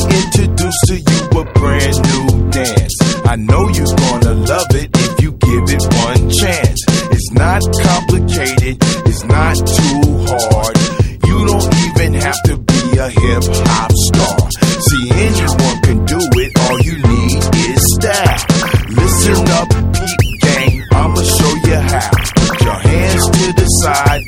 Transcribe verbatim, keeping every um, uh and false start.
introduce to you a brand new dance. I know you're gonna love it if you give it one chance. It's not complicated, it's not too hard. You don't even have to be a hip-hop star. See, anyone can do it, all you need is style. Listen up, peep gang, I'ma show you how. Put your hands to the side